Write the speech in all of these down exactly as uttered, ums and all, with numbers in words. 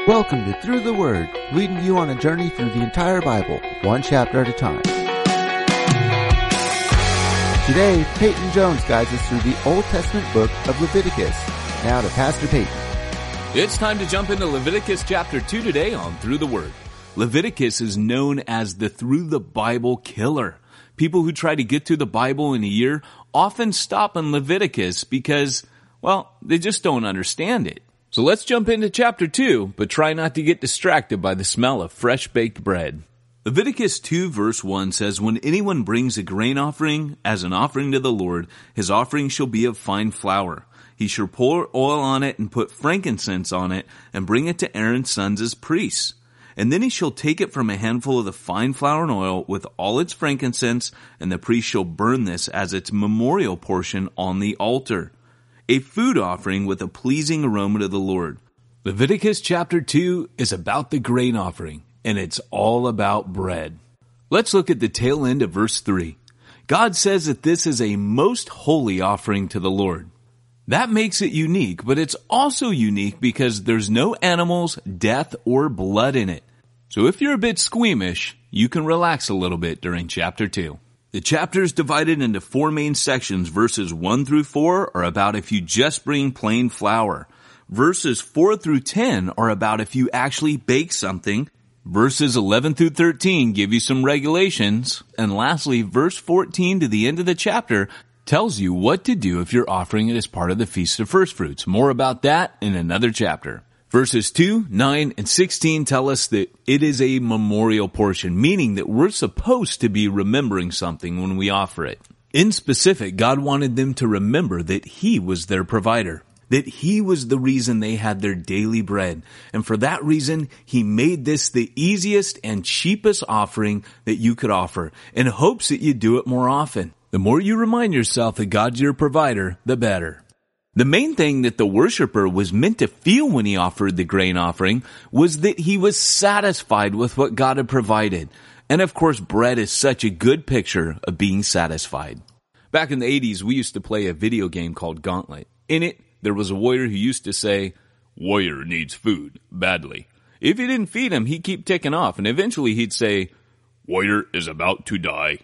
Welcome to Through the Word, leading you on a journey through the entire Bible, one chapter at a time. Today, Peyton Jones guides us through the Old Testament book of Leviticus. Now to Pastor Peyton. It's time to jump into Leviticus chapter two today on Through the Word. Leviticus is known as the Through the Bible killer. People who try to get through the Bible in a year often stop in Leviticus because, well, they just don't understand it. So let's jump into chapter two, but try not to get distracted by the smell of fresh baked bread. Leviticus two verse one says, "When anyone brings a grain offering as an offering to the Lord, his offering shall be of fine flour. He shall pour oil on it and put frankincense on it and bring it to Aaron's sons as priests. And then he shall take it from a handful of the fine flour and oil with all its frankincense, and the priest shall burn this as its memorial portion on the altar. A food offering with a pleasing aroma to the Lord." Leviticus chapter two is about the grain offering, and it's all about bread. Let's look at the tail end of verse three. God says that this is a most holy offering to the Lord. That makes it unique, but it's also unique because there's no animals, death, or blood in it. So if you're a bit squeamish, you can relax a little bit during chapter two. The chapter is divided into four main sections. Verses one through four are about if you just bring plain flour. Verses four through ten are about if you actually bake something. Verses eleven through thirteen give you some regulations. And lastly, verse fourteen to the end of the chapter tells you what to do if you're offering it as part of the Feast of First Fruits. More about that in another chapter. Verses two, nine, and sixteen tell us that it is a memorial portion, meaning that we're supposed to be remembering something when we offer it. In specific, God wanted them to remember that He was their provider, that He was the reason they had their daily bread. And for that reason, He made this the easiest and cheapest offering that you could offer, in hopes that you do it more often. The more you remind yourself that God's your provider, the better. The main thing that the worshiper was meant to feel when he offered the grain offering was that he was satisfied with what God had provided. And of course, bread is such a good picture of being satisfied. Back in the eighties, we used to play a video game called Gauntlet. In it, there was a warrior who used to say, "Warrior needs food, badly." If you didn't feed him, he'd keep ticking off, and eventually he'd say, "Warrior is about to die."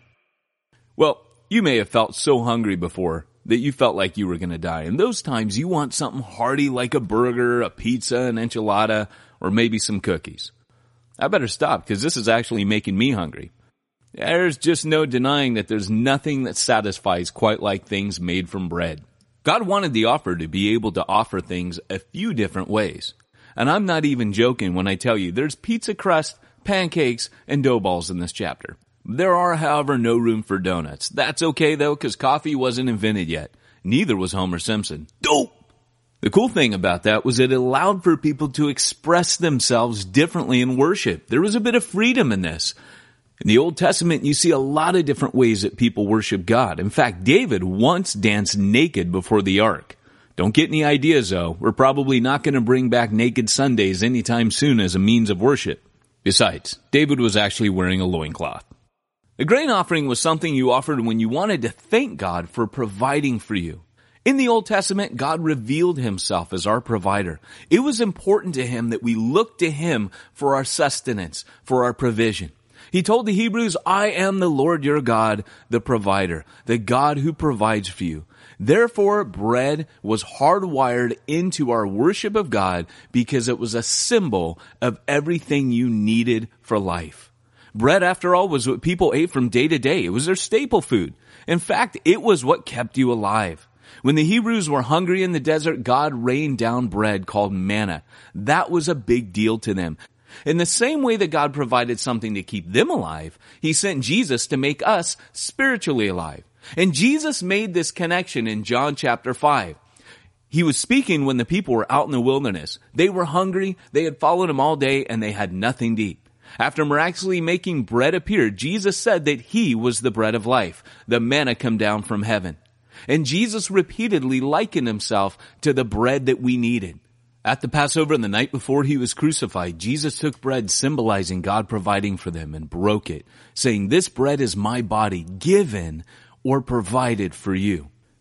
Well, you may have felt so hungry before that you felt like you were going to die. In those times, you want something hearty like a burger, a pizza, an enchilada, or maybe some cookies. I better stop because this is actually making me hungry. There's just no denying that there's nothing that satisfies quite like things made from bread. God wanted the offerer to be able to offer things a few different ways. And I'm not even joking when I tell you there's pizza crust, pancakes, and dough balls in this chapter. There are, however, no room for donuts. That's okay, though, because coffee wasn't invented yet. Neither was Homer Simpson. Dope! The cool thing about that was it allowed for people to express themselves differently in worship. There was a bit of freedom in this. In the Old Testament, you see a lot of different ways that people worship God. In fact, David once danced naked before the ark. Don't get any ideas, though. We're probably not going to bring back naked Sundays anytime soon as a means of worship. Besides, David was actually wearing a loincloth. The grain offering was something you offered when you wanted to thank God for providing for you. In the Old Testament, God revealed Himself as our provider. It was important to Him that we look to Him for our sustenance, for our provision. He told the Hebrews, "I am the Lord your God, the provider, the God who provides for you." Therefore, bread was hardwired into our worship of God because it was a symbol of everything you needed for life. Bread, after all, was what people ate from day to day. It was their staple food. In fact, it was what kept you alive. When the Hebrews were hungry in the desert, God rained down bread called manna. That was a big deal to them. In the same way that God provided something to keep them alive, He sent Jesus to make us spiritually alive. And Jesus made this connection in John chapter five. He was speaking when the people were out in the wilderness. They were hungry, they had followed Him all day, and they had nothing to eat. After miraculously making bread appear, Jesus said that He was the bread of life, the manna come down from heaven. And Jesus repeatedly likened Himself to the bread that we needed. At the Passover, the night before He was crucified, Jesus took bread symbolizing God providing for them and broke it, saying, "This bread is my body given or provided for you."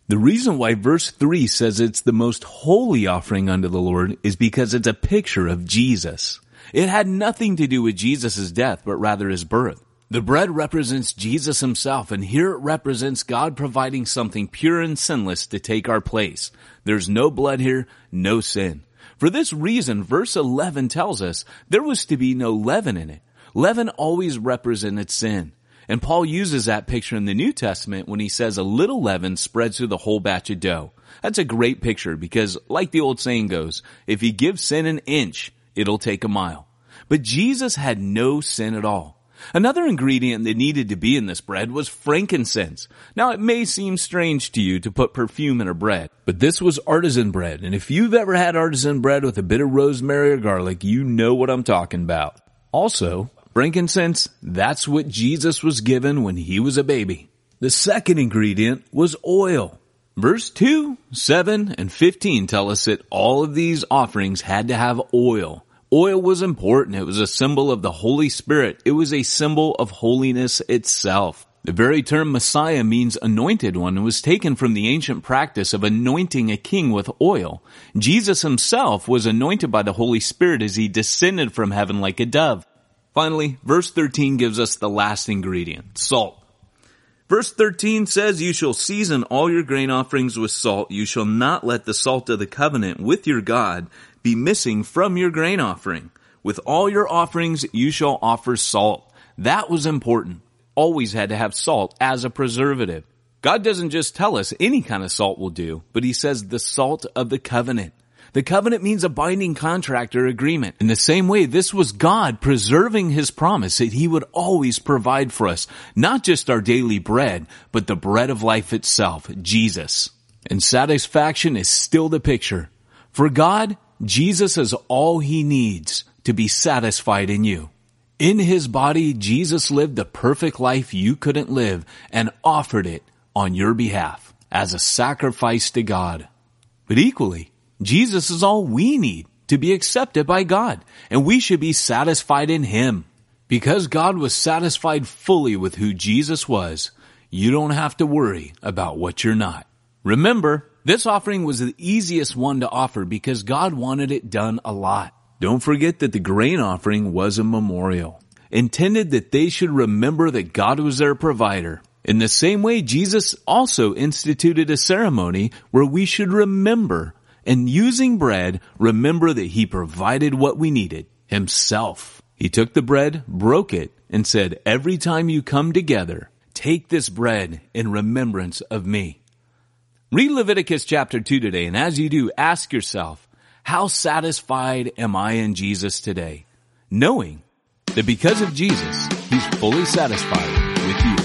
The reason why verse three says it's the most holy offering unto the Lord is because it's a picture of Jesus. It had nothing to do with Jesus' death, but rather his birth. The bread represents Jesus himself, and here it represents God providing something pure and sinless to take our place. There's no blood here, no sin. For this reason, verse eleven tells us there was to be no leaven in it. Leaven always represented sin. And Paul uses that picture in the New Testament when he says a little leaven spreads through the whole batch of dough. That's a great picture because, like the old saying goes, if you give sin an inch, it'll take a mile. But Jesus had no sin at all. Another ingredient that needed to be in this bread was frankincense. Now, it may seem strange to you to put perfume in a bread, but this was artisan bread. And if you've ever had artisan bread with a bit of rosemary or garlic, you know what I'm talking about. Also, frankincense, that's what Jesus was given when he was a baby. The second ingredient was oil. Verse two, seven, and fifteen tell us that all of these offerings had to have oil. Oil was important. It was a symbol of the Holy Spirit. It was a symbol of holiness itself. The very term Messiah means anointed one and was taken from the ancient practice of anointing a king with oil. Jesus himself was anointed by the Holy Spirit as he descended from heaven like a dove. Finally, verse thirteen gives us the last ingredient, salt. Verse thirteen says, "You shall season all your grain offerings with salt. You shall not let the salt of the covenant with your God be missing from your grain offering. With all your offerings, you shall offer salt." That was important. Always had to have salt as a preservative. God doesn't just tell us any kind of salt will do, but he says the salt of the covenant. The covenant means a binding contract or agreement. In the same way, this was God preserving his promise that he would always provide for us, not just our daily bread, but the bread of life itself, Jesus. And satisfaction is still the picture. For God, Jesus is all he needs to be satisfied in you. In his body, Jesus lived the perfect life you couldn't live and offered it on your behalf as a sacrifice to God. But equally, Jesus is all we need to be accepted by God, and we should be satisfied in him. Because God was satisfied fully with who Jesus was, you don't have to worry about what you're not. Remember, this offering was the easiest one to offer because God wanted it done a lot. Don't forget that the grain offering was a memorial, intended that they should remember that God was their provider. In the same way, Jesus also instituted a ceremony where we should remember, and using bread, remember that he provided what we needed, himself. He took the bread, broke it, and said, "Every time you come together, take this bread in remembrance of me." Read Leviticus chapter two today, and as you do, ask yourself, how satisfied am I in Jesus today? Knowing that because of Jesus, he's fully satisfied with you.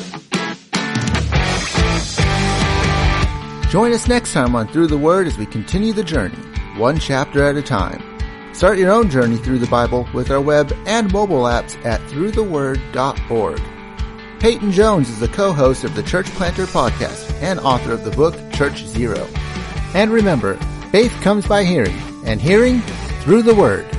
Join us next time on Through the Word as we continue the journey, one chapter at a time. Start your own journey through the Bible with our web and mobile apps at through the word dot org. Peyton Jones is the co-host of the Church Planter podcast and author of the book Church Zero. And remember, faith comes by hearing, and hearing through the Word.